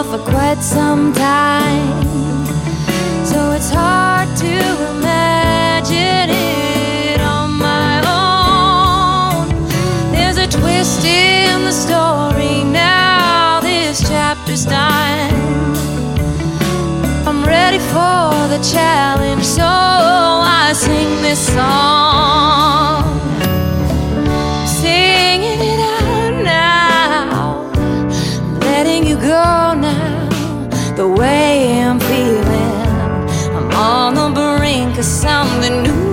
myself for quite some time, so it's hard to imagine it on my own. There's a twist in the story now, this chapter's done. I'm ready for the challenge, so I sing this song, singing it out now, letting you go now. The way I'm feeling, I'm on the brink of something new.